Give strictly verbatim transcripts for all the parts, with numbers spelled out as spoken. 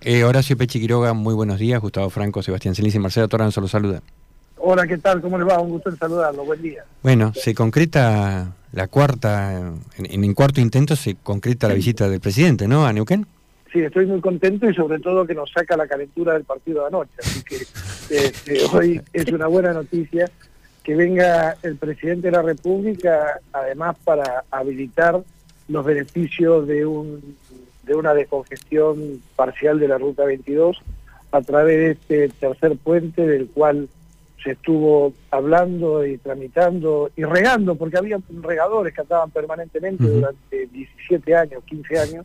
Eh, Horacio Pechi Quiroga, muy buenos días. Gustavo Franco, Sebastián Celis y Marcela Toranzo los saluda. Hola, ¿qué tal? ¿Cómo les va? Un gusto en saludarlo. Buen día. Bueno, se concreta la cuarta, en, en el cuarto intento se concreta la visita del presidente, ¿no? A Neuquén. Sí, estoy muy contento y sobre todo que nos saca la calentura del partido de anoche. Así que este, hoy es una buena noticia que venga el presidente de la República, además para habilitar los beneficios de un de una descongestión parcial de la Ruta veintidós a través de este tercer puente del cual se estuvo hablando y tramitando y regando, porque había regadores que andaban permanentemente uh-huh. durante diecisiete años, quince años,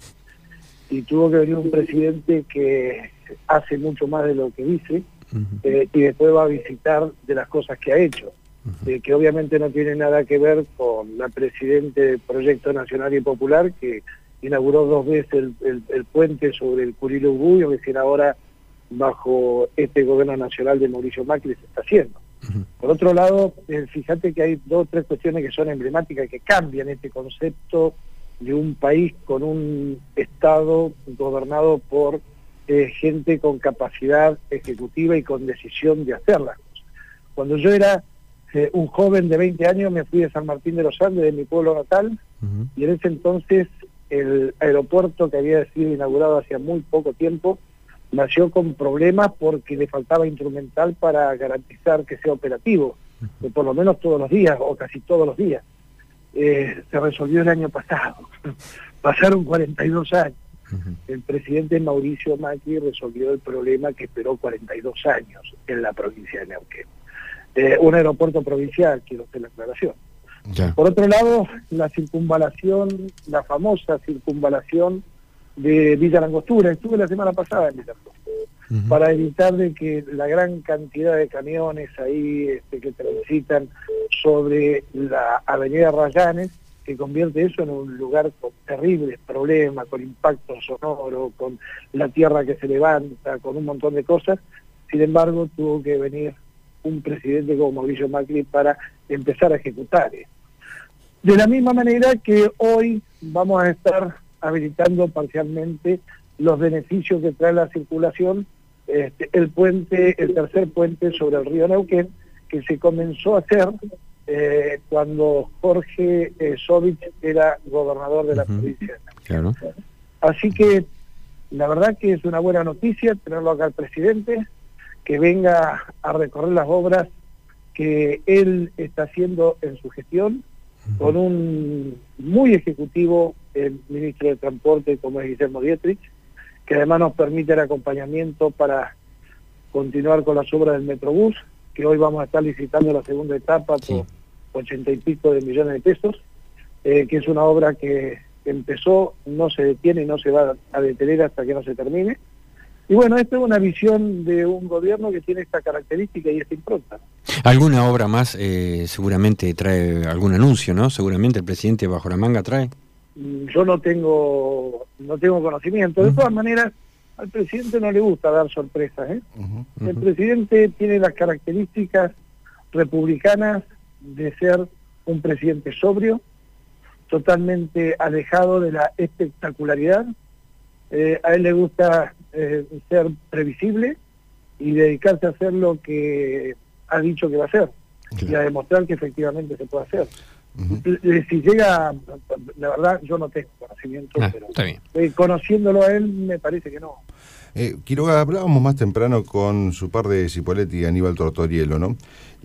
y tuvo que venir un presidente que hace mucho más de lo que dice, uh-huh. eh, y después va a visitar de las cosas que ha hecho, uh-huh. eh, que obviamente no tiene nada que ver con la presidente del Proyecto Nacional y Popular, que inauguró dos veces el, el, el puente sobre el Curilo Ubuyo, que si ahora bajo este gobierno nacional de Mauricio Macri se está haciendo. Uh-huh. Por otro lado, eh, fíjate que hay dos o tres cuestiones que son emblemáticas, que cambian este concepto de un país con un Estado gobernado por eh, gente con capacidad ejecutiva y con decisión de hacer las cosas. Cuando yo era eh, un joven de veinte años, me fui de San Martín de los Andes, de mi pueblo natal, uh-huh. y en ese entonces el aeropuerto, que había sido inaugurado hacía muy poco tiempo, nació con problemas porque le faltaba instrumental para garantizar que sea operativo, uh-huh. por lo menos todos los días, o casi todos los días. Eh, se resolvió el año pasado. Pasaron cuarenta y dos años. Uh-huh. El presidente Mauricio Macri resolvió el problema que esperó cuarenta y dos años en la provincia de Neuquén. Eh, un aeropuerto provincial, quiero hacer la aclaración. Ya. Por otro lado, la circunvalación, la famosa circunvalación de Villa Langostura. Estuve la semana pasada en Villa Langostura, uh-huh. para evitar de que la gran cantidad de camiones ahí este, que transitan sobre la avenida Rayanes, que convierte eso en un lugar con terribles problemas, con impacto sonoro, con la tierra que se levanta, con un montón de cosas. Sin embargo, tuvo que venir un presidente como Mauricio Macri para empezar a ejecutar esto. De la misma manera que hoy vamos a estar habilitando parcialmente los beneficios que trae la circulación, este, el puente, el tercer puente sobre el río Neuquén, que se comenzó a hacer eh, cuando Jorge eh, Sovich era gobernador de la uh-huh. provincia de Neuquén. Claro. Así que la verdad que es una buena noticia tenerlo acá al presidente, que venga a recorrer las obras que él está haciendo en su gestión, uh-huh. con un muy ejecutivo, el ministro de Transporte, como es Guillermo Dietrich, que además nos permite el acompañamiento para continuar con las obras del Metrobús, que hoy vamos a estar licitando la segunda etapa sí. por ochenta y pico de millones de pesos, eh, que es una obra que empezó, no se detiene y no se va a detener hasta que no se termine. Y bueno, esta es una visión de un gobierno que tiene esta característica y esta impronta. ¿Alguna obra más eh, seguramente trae algún anuncio, no? Seguramente el presidente bajo la manga trae. Yo no tengo no tengo conocimiento. De uh-huh. todas maneras, al presidente no le gusta dar sorpresas, ¿eh? Uh-huh. El presidente tiene las características republicanas de ser un presidente sobrio, totalmente alejado de la espectacularidad. Eh, a él le gusta eh, ser previsible y dedicarse a hacer lo que ha dicho que va a hacer, claro. y a demostrar que efectivamente se puede hacer. Uh-huh. Si llega, la verdad yo no tengo conocimiento, ah, pero eh, conociéndolo a él me parece que no. Eh, Quiroga, hablábamos más temprano con su par de Cipoletti y Aníbal Tortorielo, ¿no?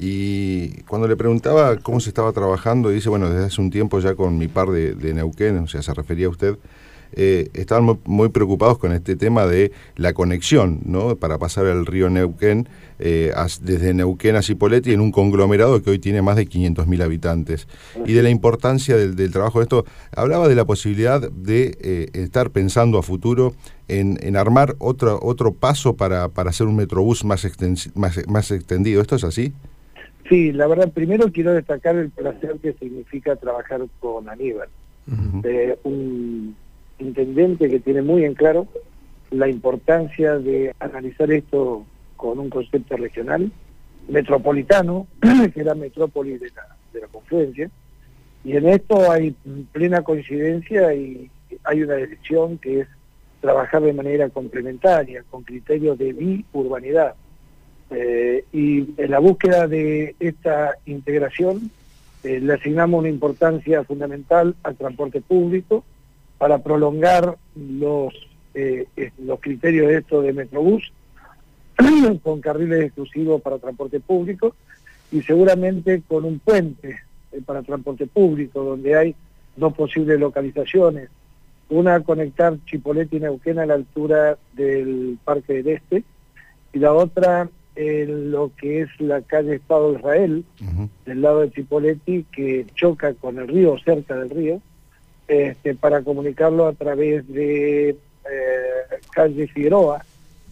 Y cuando le preguntaba cómo se estaba trabajando, dice, bueno, desde hace un tiempo ya con mi par de, de Neuquén, o sea, se refería a usted, eh, estaban muy, muy preocupados con este tema de la conexión, ¿no? Para pasar el río Neuquén, eh, a, desde Neuquén a Cipoletti, en un conglomerado que hoy tiene más de quinientos mil habitantes. Y de la importancia del, del trabajo de esto, hablaba de la posibilidad de eh, estar pensando a futuro en, en armar otro, otro paso para, para hacer un Metrobús más, extens, más, más extendido. ¿Esto es así? Sí, la verdad, primero quiero destacar el placer que significa trabajar con Aníbal, uh-huh. eh, un intendente que tiene muy en claro la importancia de analizar esto con un concepto regional, metropolitano, que es la metrópoli de la, de la confluencia, y en esto hay plena coincidencia y hay una decisión que es trabajar de manera complementaria, con criterios de biurbanidad. Eh, y en la búsqueda de esta integración eh, le asignamos una importancia fundamental al transporte público para prolongar los, eh, los criterios de esto de Metrobús con carriles exclusivos para transporte público y seguramente con un puente eh, para transporte público donde hay dos posibles localizaciones, una a conectar Chipoleti y Neuquén a la altura del Parque del Este y la otra en lo que es la calle Estado de Israel, uh-huh. del lado de Chipoleti, que choca con el río, cerca del río, este, para comunicarlo a través de eh, calle Figueroa,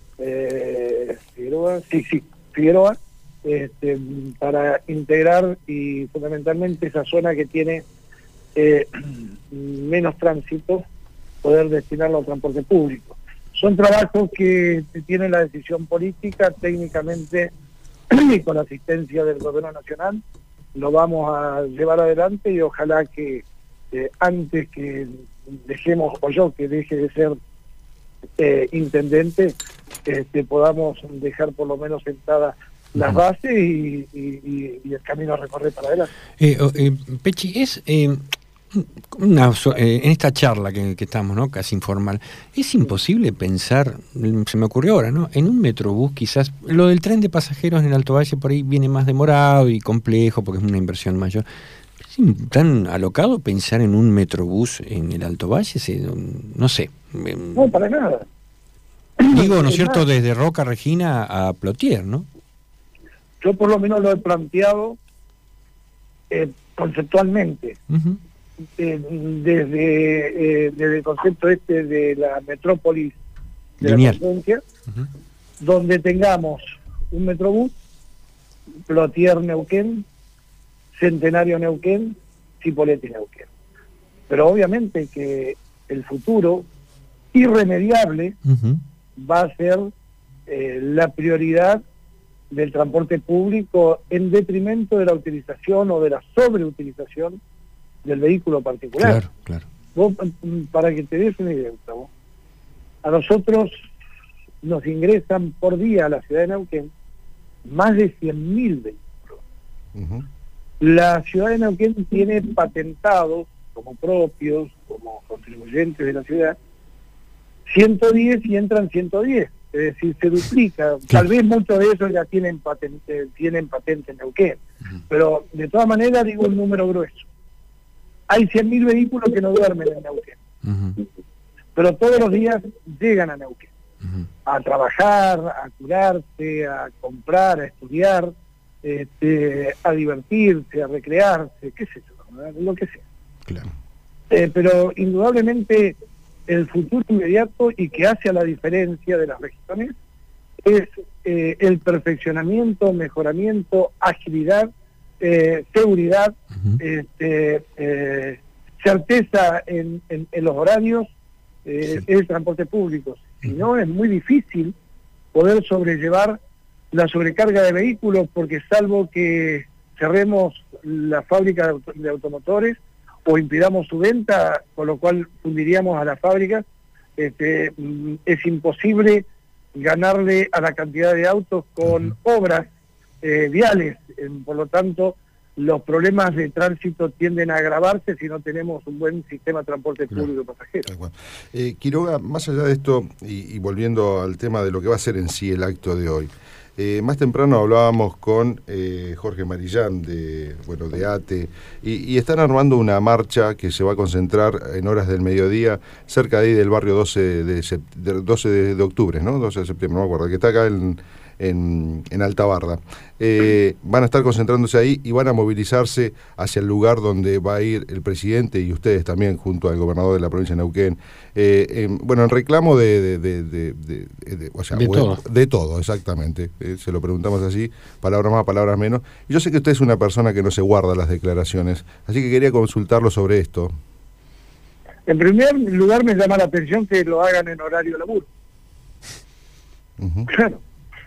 eh, Figueroa, sí, sí, Figueroa, este, para integrar y fundamentalmente esa zona que tiene eh, menos tránsito, poder destinarlo al transporte público. Son trabajos que tienen la decisión política, técnicamente y con la asistencia del gobierno nacional, lo vamos a llevar adelante y ojalá que eh, antes que dejemos, o yo que deje de ser eh, intendente, este, podamos dejar por lo menos sentadas las bases y, y, y el camino a recorrer para adelante. Eh, eh, Pechi, es... Eh... Una, eh, en esta charla que, que estamos, ¿no?, casi informal, es imposible pensar, se me ocurrió ahora, ¿no?, en un Metrobús quizás, lo del tren de pasajeros en el Alto Valle por ahí viene más demorado y complejo porque es una inversión mayor. ¿Es tan alocado pensar en un Metrobús en el Alto Valle? Se, no sé. No, para nada. Digo, ¿no es cierto?, desde Roca Regina a Plotier, ¿no? Yo por lo menos lo he planteado eh, conceptualmente. Uh-huh. Eh, desde, eh, desde el concepto este de la metrópolis de Lineal. La provincia, uh-huh. donde tengamos un Metrobús, Plotier Neuquén, Centenario Neuquén, Chipoleti Neuquén. Pero obviamente que el futuro irremediable uh-huh. va a ser eh, la prioridad del transporte público en detrimento de la utilización o de la sobreutilización del vehículo particular. Claro, claro. Vos, para que te des una idea, Gustavo, a nosotros nos ingresan por día a la ciudad de Neuquén más de cien mil vehículos. Uh-huh. La ciudad de Neuquén tiene patentados como propios, como contribuyentes de la ciudad, ciento diez y entran ciento diez. Es decir, se duplica. Claro. Tal vez muchos de esos ya tienen patente, tienen patente en Neuquén. Uh-huh. Pero de todas maneras digo un número grueso. Hay cien mil vehículos que no duermen en Neuquén, uh-huh. pero todos los días llegan a Neuquén, uh-huh. a trabajar, a curarse, a comprar, a estudiar, este, a divertirse, a recrearse, qué sé yo, ¿verdad? Lo que sea. Claro. Eh, pero indudablemente el futuro inmediato y que hace a la diferencia de las regiones es eh, el perfeccionamiento, mejoramiento, agilidad, Eh, seguridad, uh-huh. este, eh, certeza en, en, en los horarios, eh, sí. el transporte público. Si uh-huh. no, es muy difícil poder sobrellevar la sobrecarga de vehículos, porque salvo que cerremos la fábrica de, auto, de automotores o impidamos su venta, con lo cual fundiríamos a la fábrica, este, es imposible ganarle a la cantidad de autos con uh-huh. obras Eh, viales, eh, por lo tanto los problemas de tránsito tienden a agravarse si no tenemos un buen sistema de transporte público claro. pasajero. Eh, Quiroga, más allá de esto y, y volviendo al tema de lo que va a ser en sí el acto de hoy, eh, más temprano hablábamos con eh, Jorge Marillán de bueno de ATE y, y están armando una marcha que se va a concentrar en horas del mediodía cerca de ahí del barrio doce de, de, doce de octubre, ¿no? doce de septiembre, no me acuerdo, que está acá en En, en Alta Barda. Eh, van a estar concentrándose ahí y van a movilizarse hacia el lugar donde va a ir el presidente y ustedes también junto al gobernador de la provincia de Neuquén. Eh, eh, bueno, en reclamo de... de, de, de, de, de o sea, de bueno, todo. De todo, exactamente. Eh, se lo preguntamos así, palabras más, palabras menos. Y yo sé que usted es una persona que no se guarda las declaraciones, así que quería consultarlo sobre esto. En primer lugar me llama la atención que lo hagan en horario de laburo. Uh-huh. Claro.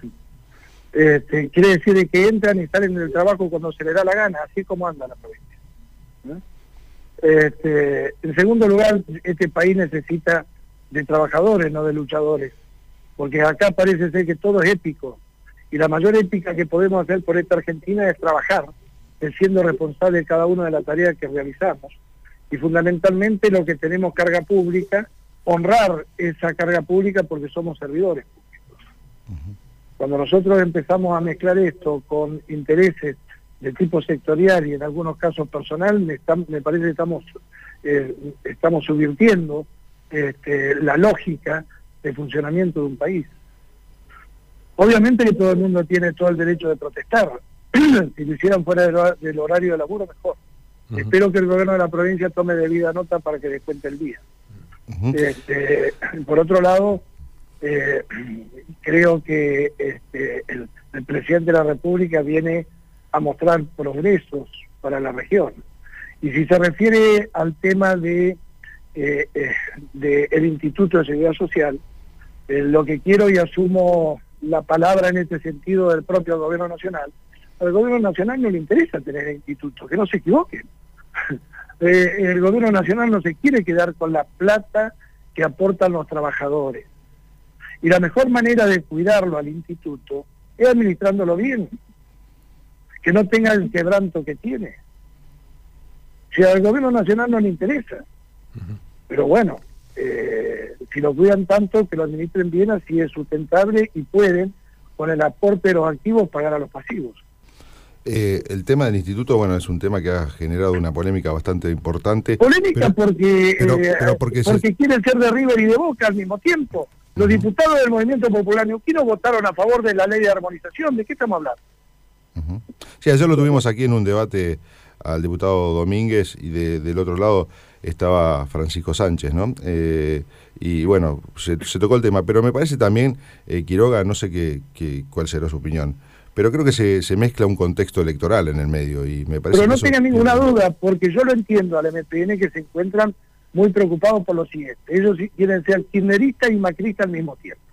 Este, quiere decir que entran y salen del trabajo cuando se les da la gana, así como anda la provincia, ¿no? Este, en segundo lugar, este país necesita de trabajadores, no de luchadores, porque acá parece ser que todo es épico, y la mayor épica que podemos hacer por esta Argentina es trabajar, es siendo responsable de cada una de las tareas que realizamos, y fundamentalmente lo que tenemos carga pública, honrar esa carga pública porque somos servidores públicos. Uh-huh. Cuando nosotros empezamos a mezclar esto con intereses de tipo sectorial y en algunos casos personal, me, está, me parece que estamos, eh, estamos subvirtiendo este, la lógica de funcionamiento de un país. Obviamente que todo el mundo tiene todo el derecho de protestar. Si lo hicieran fuera del, del horario de laburo, mejor. Uh-huh. Espero que el gobierno de la provincia tome debida nota para que descuente el día. Uh-huh. Este, por otro lado, eh, creo que este, el, el presidente de la República viene a mostrar progresos para la región. Y si se refiere al tema de, eh, eh, de el Instituto de Seguridad Social, eh, lo que quiero y asumo la palabra en este sentido del propio gobierno nacional, al gobierno nacional no le interesa tener el instituto, que no se equivoquen. eh, el gobierno nacional no se quiere quedar con la plata que aportan los trabajadores. Y la mejor manera de cuidarlo al instituto es administrándolo bien, que no tenga el quebranto que tiene. Si al gobierno nacional no le interesa. Uh-huh. Pero bueno, eh, si lo cuidan tanto, que lo administren bien, así es sustentable y pueden, con el aporte de los activos, pagar a los pasivos. Eh, el tema del instituto, bueno, es un tema que ha generado una polémica bastante importante. Polémica pero, porque, pero, eh, pero porque, porque se... quieren ser de River y de Boca al mismo tiempo. Los uh-huh. diputados del Movimiento Popular Neuquino votaron a favor de la ley de armonización. ¿De qué estamos hablando? Uh-huh. Sí, ayer lo tuvimos aquí en un debate al diputado Domínguez y de, del otro lado estaba Francisco Sánchez, ¿no? Eh, y bueno, se, se tocó el tema, pero me parece también, eh, Quiroga, no sé qué, qué, cuál será su opinión, pero creo que se, se mezcla un contexto electoral en el medio y me parece... Pero no que tenga eso... ninguna duda, porque yo lo entiendo al M P N que se encuentran muy preocupados por lo siguiente. Ellos quieren ser kirchneristas y macristas al mismo tiempo.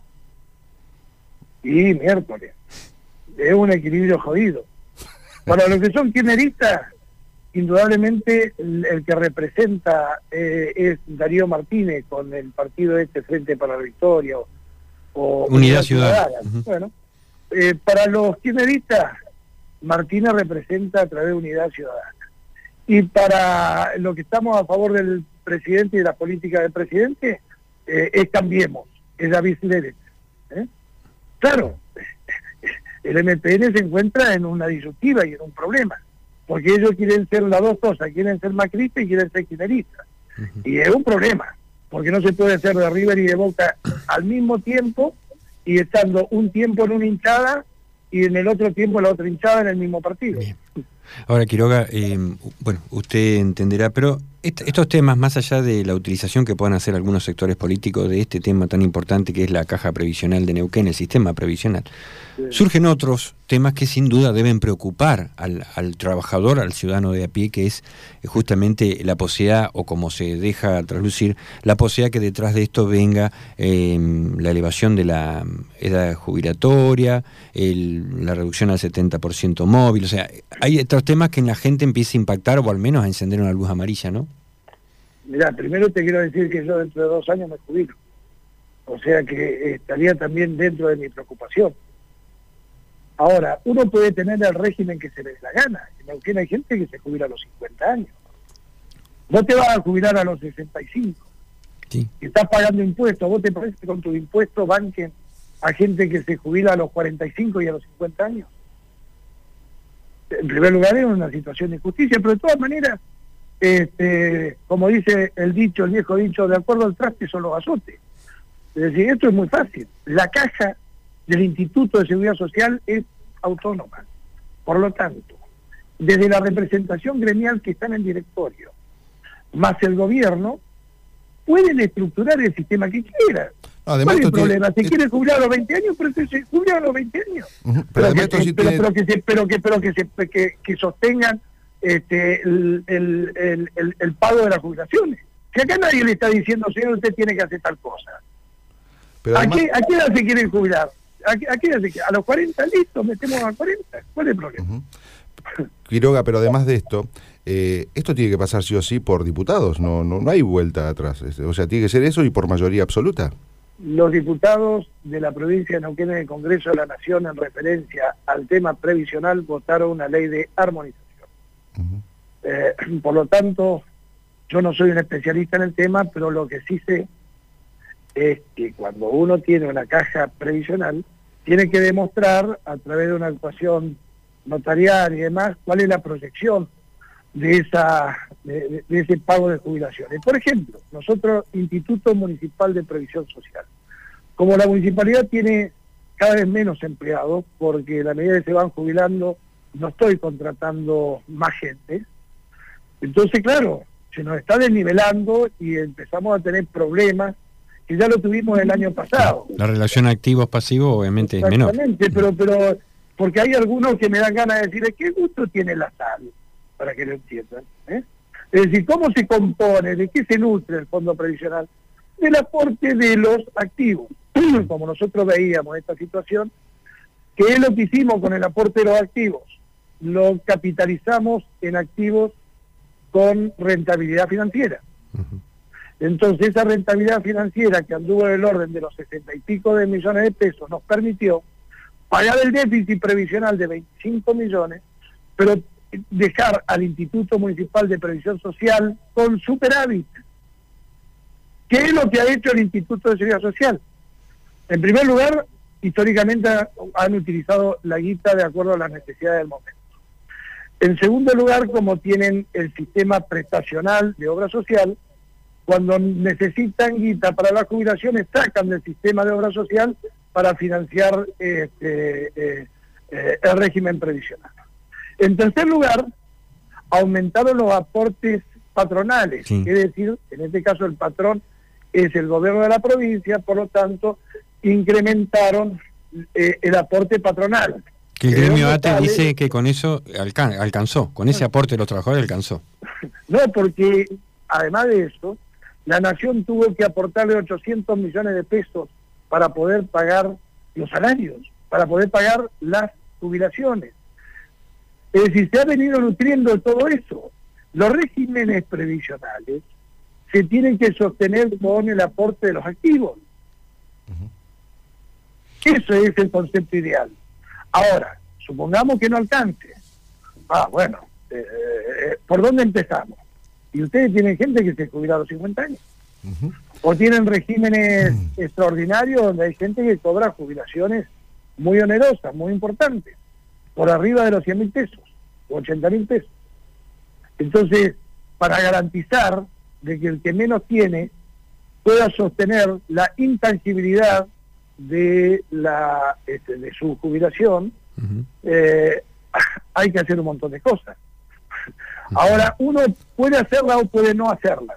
Y miércoles, es un equilibrio jodido. Para los que son kirchneristas, indudablemente el, el que representa eh, es Darío Martínez con el partido este Frente para la Victoria o, o Unidad Ciudadana. Uh-huh. Bueno, eh, para los kirchneristas, Martínez representa a través de Unidad Ciudadana. Y para lo que estamos a favor del presidente y de la política del presidente, eh, es Cambiemos, es David Levet. ¿eh? Claro, el M P N se encuentra en una disyuntiva y en un problema, porque ellos quieren ser las dos cosas, quieren ser macristas y quieren ser kirchneristas. Uh-huh. Y es un problema, porque no se puede ser de River y de Boca al mismo tiempo y estando un tiempo en una hinchada y en el otro tiempo en la otra hinchada en el mismo partido. Bien. Ahora, Quiroga, eh, bueno, usted entenderá, pero est estos temas, más allá de la utilización que puedan hacer algunos sectores políticos de este tema tan importante que es la caja previsional de Neuquén, el sistema previsional, sí. surgen otros temas que sin duda deben preocupar al, al trabajador, al ciudadano de a pie, que es justamente la posibilidad, o como se deja traslucir, la posibilidad que detrás de esto venga eh, la elevación de la edad jubilatoria, el, la reducción al setenta por ciento móvil, o sea, hay estos temas que en la gente empieza a impactar o al menos a encender una luz amarilla, ¿no? Mirá, primero te quiero decir que yo dentro de dos años me jubilo, o sea que estaría también dentro de mi preocupación. Ahora, uno puede tener el régimen que se le dé la gana. En Neuquén hay gente que se jubila a los cincuenta años. Vos te vas a jubilar a los sesenta y cinco. Sí. Y estás pagando impuestos. ¿Vos te parece que con tus impuestos banquen a gente que se jubila a los cuarenta y cinco y a los cincuenta años? En primer lugar, es una situación de injusticia, pero de todas maneras, este, como dice el dicho, el viejo dicho, de acuerdo al traste son los azotes. Es decir, esto es muy fácil. La caja del Instituto de Seguridad Social es autónoma. Por lo tanto, desde la representación gremial que está en el directorio, más el gobierno, pueden estructurar el sistema que quieran. Además, ¿cuál es el problema? Tiene... Se quiere jubilar a los veinte años, pero se jubila a los veinte años. Uh-huh. Pero, pero, además, que, sí pero, tiene... pero que se, pero que, pero que, se, que, que sostengan este, el, el, el, el, el pago de las jubilaciones. Que acá nadie le está diciendo, señor, usted tiene que hacer tal cosa. Pero además... ¿A, qué, ¿A qué edad se quieren jubilar? ¿A qué, a, qué edad se, ¿A los cuarenta? Listo, metemos a cuarenta. ¿Cuál es el problema? Uh-huh. Quiroga, pero además de esto, Eh, esto tiene que pasar sí o sí por diputados, no, no, no hay vuelta atrás. O sea, tiene que ser eso y por mayoría absoluta. Los diputados de la provincia de Neuquén en el Congreso de la Nación, en referencia al tema previsional, votaron una ley de armonización. Uh-huh. eh, por lo tanto, yo no soy un especialista en el tema, pero lo que sí sé es que cuando uno tiene una caja previsional, tiene que demostrar a través de una actuación notarial y demás cuál es la proyección de esa de, de ese pago de jubilaciones. Por ejemplo, nosotros, Instituto Municipal de Previsión Social, como la municipalidad tiene cada vez menos empleados, porque la medida que se van jubilando, no estoy contratando más gente, entonces claro, se nos está desnivelando y empezamos a tener problemas que ya lo tuvimos el año pasado. La relación activos-pasivos obviamente es menor. Exactamente, pero, pero porque hay algunos que me dan ganas de decirle qué gusto tiene la sal, para que lo entiendan. ¿eh? Es decir, ¿cómo se compone? ¿De qué se nutre el fondo previsional? Del aporte de los activos. Como nosotros veíamos esta situación, que es lo que hicimos con el aporte de los activos. Lo capitalizamos en activos con rentabilidad financiera. Uh-huh. Entonces esa rentabilidad financiera que anduvo en el orden de los sesenta y pico de millones de pesos nos permitió pagar el déficit previsional de veinticinco millones, pero dejar al Instituto Municipal de Previsión Social con superávit. ¿Qué es lo que ha hecho el Instituto de Seguridad Social? En primer lugar, históricamente han utilizado la guita de acuerdo a las necesidades del momento. En segundo lugar, como tienen el sistema prestacional de obra social, cuando necesitan guita para las jubilaciones, sacan del sistema de obra social para financiar este, eh, eh, el régimen previsional. En tercer lugar, aumentaron los aportes patronales, sí. Es decir, en este caso el patrón es el gobierno de la provincia, por lo tanto, incrementaron eh, el aporte patronal. Que el gremio A T E dice que con eso alcan alcanzó, con ese aporte de los trabajadores alcanzó. No, porque además de eso, la Nación tuvo que aportarle ochocientos millones de pesos para poder pagar los salarios, para poder pagar las jubilaciones. Es decir, se ha venido nutriendo todo eso. Los regímenes previsionales se tienen que sostener con el aporte de los activos. Uh-huh. Eso es el concepto ideal. Ahora, supongamos que no alcance. Ah, bueno, eh, eh, ¿por dónde empezamos? Y ustedes tienen gente que se jubila a los cincuenta años. Uh-huh. O tienen regímenes uh-huh. extraordinarios donde hay gente que cobra jubilaciones muy onerosas, muy importantes, por arriba de los cien mil pesos, o ochenta mil pesos. Entonces, para garantizar de que el que menos tiene pueda sostener la intangibilidad de la este, de su jubilación, uh-huh. eh, hay que hacer un montón de cosas. Uh-huh. Ahora, uno puede hacerla o puede no hacerla.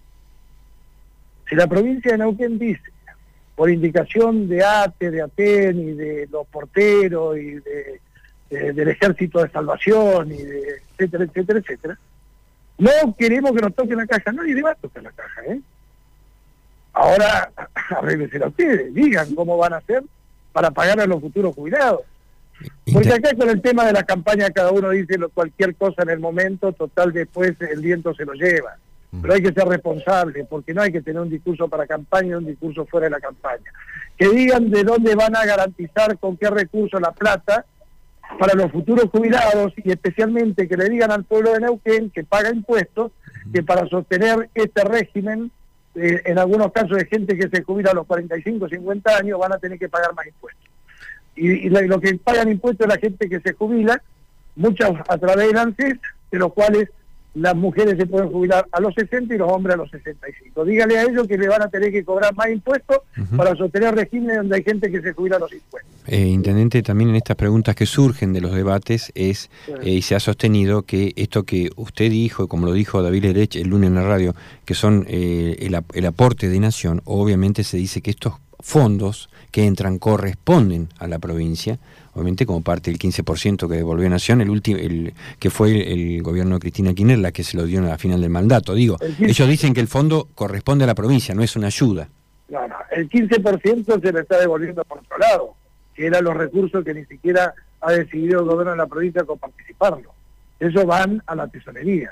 Si la provincia de Neuquén dice, por indicación de A T E, de ATEN y de los porteros y de, de, del Ejército de Salvación y de etcétera, etcétera, etcétera, no queremos que nos toquen la caja, nadie le va a tocar la caja, ¿eh? Ahora, arréglensela a ustedes, digan cómo van a hacer para pagar a los futuros jubilados. Porque acá con el tema de la campaña cada uno dice lo, cualquier cosa en el momento, total después el viento se lo lleva. Pero hay que ser responsable, porque no hay que tener un discurso para campaña y un discurso fuera de la campaña. Que digan de dónde van a garantizar con qué recursos la plata para los futuros jubilados, y especialmente que le digan al pueblo de Neuquén que paga impuestos, que para sostener este régimen, eh, en algunos casos de gente que se jubila a los cuarenta y cinco, cincuenta años, van a tener que pagar más impuestos. Y, y lo, lo que pagan impuestos es la gente que se jubila, muchas a través del ANSES, de los cuales las mujeres se pueden jubilar a los sesenta y los hombres a los sesenta y cinco. Dígale a ellos que le van a tener que cobrar más impuestos uh-huh. para sostener regímenes donde hay gente que se jubila a los impuestos. Eh, Intendente, también en estas preguntas que surgen de los debates es, sí. eh, y se ha sostenido que esto que usted dijo, como lo dijo David Lerech el lunes en la radio, que son eh, el, el aporte de Nación, obviamente se dice que estos fondos que entran corresponden a la provincia, obviamente como parte del quince por ciento que devolvió Nación, el último, el que fue el, el gobierno de Cristina Kirchner la que se lo dio a la final del mandato. Digo, ellos dicen que el fondo corresponde a la provincia, no es una ayuda. No, no, el quince por ciento se le está devolviendo por otro lado, que eran los recursos que ni siquiera ha decidido el gobierno de la provincia con participarlo. Eso van a la tesorería.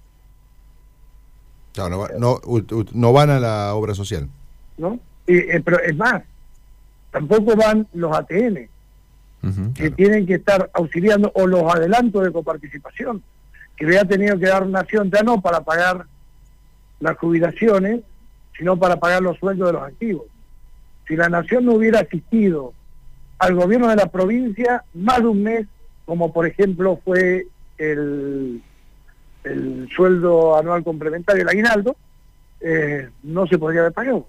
No, no, no, no van a la obra social. ¿No? Y, eh, pero es más, tampoco van los A T N, uh-huh, que claro. tienen que estar auxiliando, o los adelantos de coparticipación, que había tenido que dar Nación, ya no para pagar las jubilaciones, sino para pagar los sueldos de los activos. Si la Nación no hubiera asistido al gobierno de la provincia más de un mes, como por ejemplo fue el, el sueldo anual complementario, el aguinaldo, eh, no se podría haber pagado.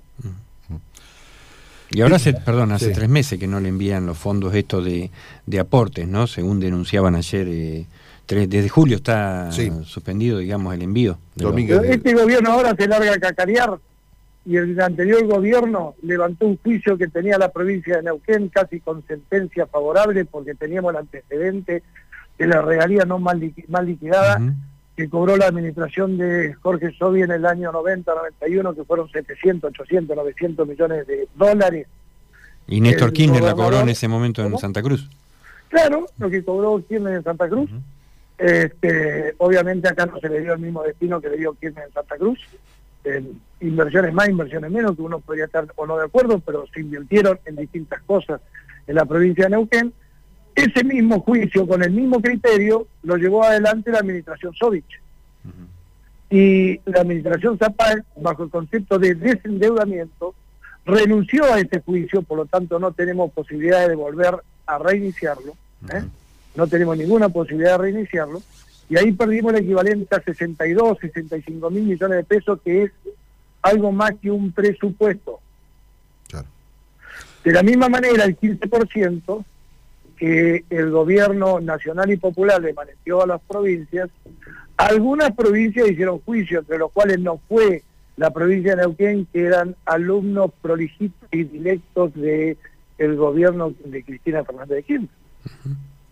Y ahora, hace, perdón, hace sí. tres meses que no le envían los fondos estos de, de aportes, ¿no? Según denunciaban ayer, eh, tres, desde julio está sí. suspendido, digamos, el envío. Domingo. Este gobierno ahora se larga a cacarear, y el anterior gobierno levantó un juicio que tenía la provincia de Neuquén casi con sentencia favorable, porque teníamos el antecedente de la regalía no mal, liqui, mal liquidada, uh-huh. que cobró la administración de Jorge Sobi en el año noventa noventa y uno, que fueron setecientos, ochocientos, novecientos millones de dólares. Y Néstor Kirchner la cobró en ese momento en ¿Cómo? Santa Cruz. Claro, lo que cobró Kirchner en Santa Cruz. Uh-huh. este, obviamente acá no se le dio el mismo destino que le dio Kirchner en Santa Cruz. Eh, inversiones más, inversiones menos, que uno podría estar o no de acuerdo, pero se invirtieron en distintas cosas en la provincia de Neuquén. Ese mismo juicio, con el mismo criterio, lo llevó adelante la administración Sovich. Uh-huh. Y la administración Zapag, bajo el concepto de desendeudamiento, renunció a este juicio, por lo tanto no tenemos posibilidad de volver a reiniciarlo, ¿eh? Uh-huh. No tenemos ninguna posibilidad de reiniciarlo, y ahí perdimos el equivalente a sesenta y dos, sesenta y cinco mil millones de pesos, que es algo más que un presupuesto. Claro. De la misma manera, el quince por ciento que el gobierno nacional y popular le maneció a las provincias, algunas provincias hicieron juicio, entre los cuales no fue la provincia de Neuquén, que eran alumnos prolijitos y directos de el gobierno de Cristina Fernández de Kirchner. Uh-huh.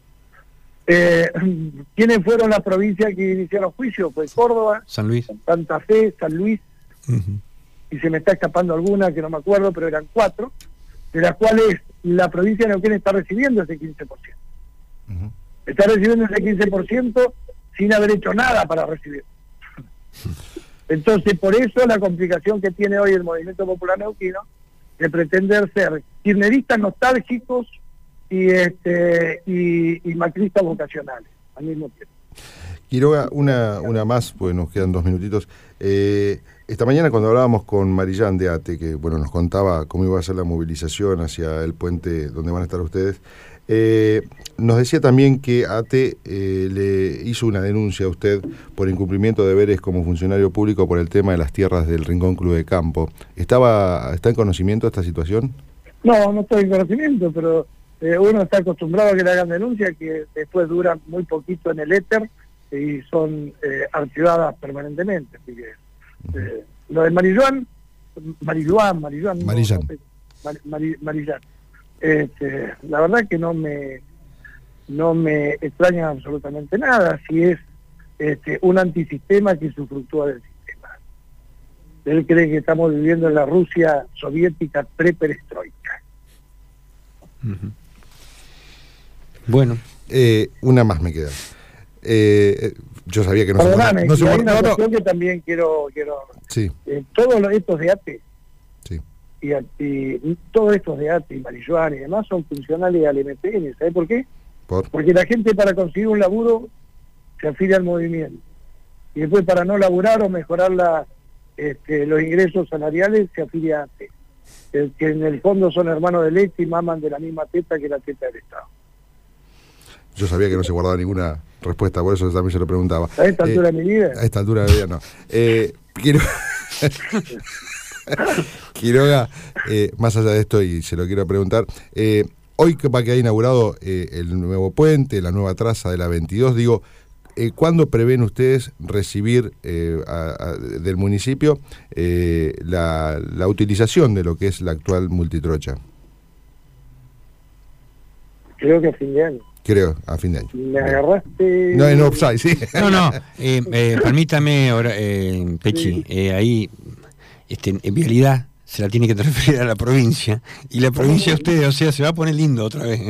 Eh, ¿Quiénes fueron las provincias que iniciaron juicio? Pues Córdoba, San Luis, Santa Fe, San Luis, uh-huh. y se me está escapando alguna que no me acuerdo, pero eran cuatro, de las cuales la provincia de Neuquén está recibiendo ese quince por ciento. Uh-huh. Está recibiendo ese quince por ciento sin haber hecho nada para recibir. Entonces, por eso la complicación que tiene hoy el Movimiento Popular Neuquino, de pretender ser kirchneristas nostálgicos y este y, y macristas vocacionales al mismo tiempo. Quiroga, una, una más, pues nos quedan dos minutitos. Eh, esta mañana cuando hablábamos con Marillán de ATE, que bueno nos contaba cómo iba a ser la movilización hacia el puente donde van a estar ustedes, eh, nos decía también que ATE eh, le hizo una denuncia a usted por incumplimiento de deberes como funcionario público por el tema de las tierras del Rincón Club de Campo. ¿Estaba, ¿Está en conocimiento de esta situación? No, no estoy en conocimiento, pero eh, uno está acostumbrado a que le hagan denuncia, que después duran muy poquito en el éter y son eh, archivadas permanentemente. Así que eh, lo de Marillán, Marillán, Marillán, Marillán, no, no, Mar, Marillán. Este, la verdad que no me no me extraña absolutamente nada si es este, un antisistema que usufructúa del sistema. Él cree que estamos viviendo en la Rusia soviética pre-perestroika. Uh-huh. Bueno, eh, una más me queda. Eh, yo sabía que no Perdóname, se... No se hay una no, cuestión no. que también quiero... quiero sí. eh, todos los, estos de ATE, sí. y, y todos estos de ATE y Marijuán y demás son funcionales al M P N. ¿Sabe por qué? ¿Por? Porque la gente para conseguir un laburo se afilia al movimiento. Y después para no laburar o mejorar la, este, los ingresos salariales se afilia a ATE. El, que en el fondo son hermanos de leche y maman de la misma teta que la teta del Estado. Yo sabía que no se guardaba ninguna respuesta, por eso también se lo preguntaba. ¿A esta altura eh, de mi vida? A esta altura de mi vida no. Eh, quiero... Quiroga, eh, más allá de esto, y se lo quiero preguntar, eh, hoy que va a quedar inaugurado eh, el nuevo puente, la nueva traza de la veintidós, digo, eh, ¿cuándo prevén ustedes recibir eh, a, a, del municipio eh, la, la utilización de lo que es la actual multitrocha? Creo que a fin de año. Creo, a fin de año. Me agarraste... No, en offside, sí. No, no, eh, eh, permítame, ahora, eh, Pechi, sí. eh, ahí, este, en vialidad se la tiene que transferir a la provincia, y la provincia de ustedes, o sea, se va a poner lindo otra vez, ¿eh?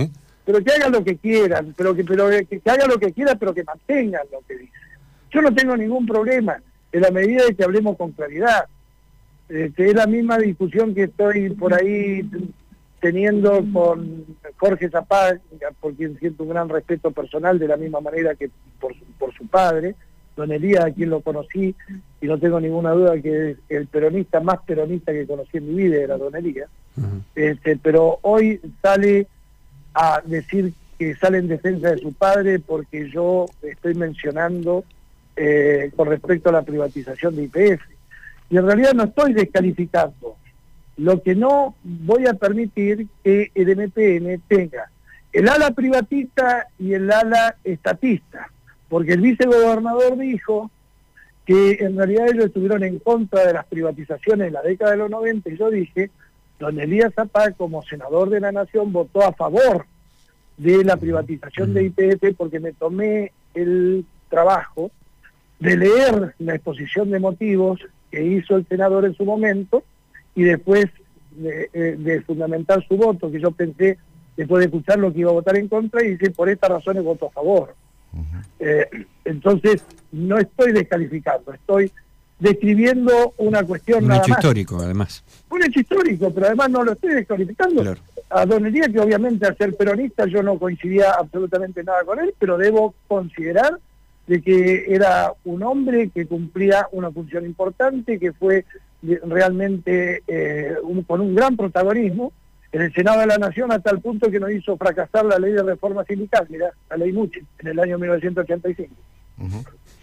pero que hagan lo que quieran, pero que, pero que, que hagan lo que quieran, pero que mantengan lo que dicen. Yo no tengo ningún problema, en la medida de que hablemos con claridad. Este, es la misma discusión que estoy por ahí teniendo con Jorge Zapag, por quien siento un gran respeto personal, de la misma manera que por su, por su padre, don Elías, a quien lo conocí, y no tengo ninguna duda que es el peronista más peronista que conocí en mi vida, era don Elías. Uh-huh. Este, pero hoy sale a decir que sale en defensa de su padre porque yo estoy mencionando eh, con respecto a la privatización de Y P F. Y en realidad no estoy descalificando. Lo que no voy a permitir que el M P N tenga el ala privatista y el ala estatista, porque el vicegobernador dijo que en realidad ellos estuvieron en contra de las privatizaciones en la década de los noventa, y yo dije, don Elías Zapag, como senador de la Nación, votó a favor de la privatización de Y P F, porque me tomé el trabajo de leer la exposición de motivos que hizo el senador en su momento, y después de, de, de fundamentar su voto, que yo pensé, después de escucharlo, que iba a votar en contra, y dice, por estas razones voto a favor. Uh-huh. eh, entonces, no estoy descalificando, estoy describiendo una cuestión un nada hecho más. histórico, además. Un hecho histórico, pero además no lo estoy descalificando. Claro. A don Elías, que obviamente al ser peronista yo no coincidía absolutamente nada con él, pero debo considerar de que era un hombre que cumplía una función importante, que fue realmente eh, un, con un gran protagonismo en el Senado de la Nación, hasta el punto que nos hizo fracasar la ley de reforma sindical, mirá, la ley Muche, en el año mil novecientos ochenta y cinco. Uh-huh.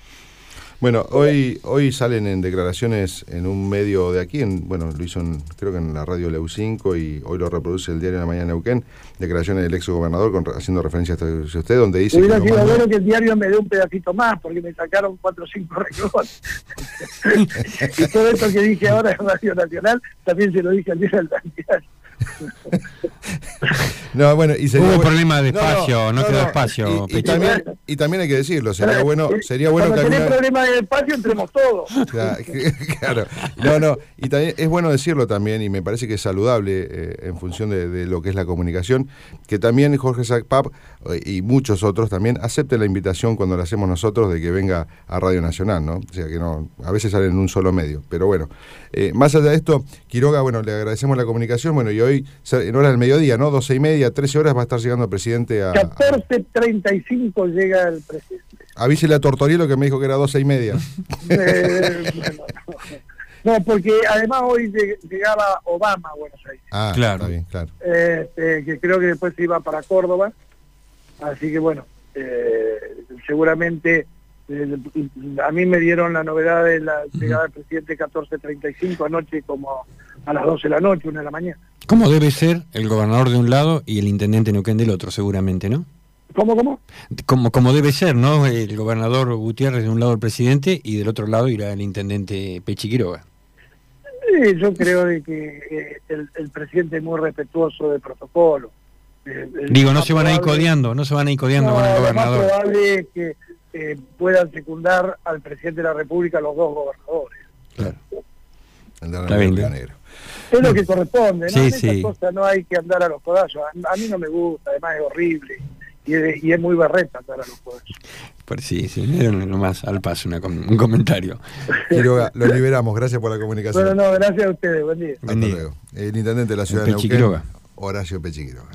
Bueno, hoy hoy salen en declaraciones en un medio de aquí, en, bueno, lo hizo en, creo que en la radio Leu cinco, y hoy lo reproduce el diario de la Mañana Neuquén, declaraciones del ex gobernador con, haciendo referencia a usted, donde dice hubiera que... sido mandó... bueno que el diario me dé un pedacito más, porque me sacaron cuatro o cinco renglones. Y todo esto que dije ahora en Radio Nacional, también se lo dije al diario del diario. No, bueno, y sería hubo bueno, problema de espacio, no, no, no quedó no, espacio. Y, y, también, y también hay que decirlo, sería bueno, sería bueno Cuando que tenés alguna... problema de espacio, entremos todos. Claro, claro, no, no, y también es bueno decirlo también, y me parece que es saludable eh, en función de, de lo que es la comunicación, que también Jorge Zapag eh, y muchos otros también acepten la invitación cuando la hacemos nosotros de que venga a Radio Nacional, ¿no? O sea que no, a veces salen en un solo medio, pero bueno, eh, más allá de esto, Quiroga, bueno, le agradecemos la comunicación, bueno, y hoy en hora del mediodía, ¿no? doce y media, trece horas va a estar llegando el presidente a... catorce treinta y cinco llega el presidente. Avísele a Tortorielo que me dijo que era doce y media. Eh, bueno, no. no, porque además hoy llegaba Obama a Buenos Aires. Ah, claro. Está bien, claro. Este, que creo que después se iba para Córdoba. Así que bueno, eh, seguramente eh, a mí me dieron la novedad de la llegada del presidente catorce treinta y cinco anoche, como a las doce de la noche, una de la mañana. ¿Cómo debe ser el gobernador de un lado y el intendente Neuquén del otro, seguramente, no? ¿Cómo, cómo? Como, como debe ser, ¿no? El gobernador Gutiérrez de un lado el presidente y del otro lado irá el intendente Pechi Quiroga. Sí, yo creo de que eh, el, el presidente es muy respetuoso del protocolo. Eh, Digo, no se van a ir codeando, no se van a ir codeando no, con el gobernador. Lo más probable es que eh, puedan secundar al presidente de la República los dos gobernadores. Claro. Está bien, negro. Es lo que corresponde, ¿no? Sí, en esas sí. cosas no hay que andar a los codazos. A, a mí no me gusta, además es horrible. Y es, y es muy berreta andar a los codazos. Pues sí, sí, era nomás al paso una, un comentario. Quiroga, lo liberamos, gracias por la comunicación. Bueno, no, gracias a ustedes, buen día. Hasta luego. El intendente de la ciudad de Neuquén, Horacio Pechi Quiroga.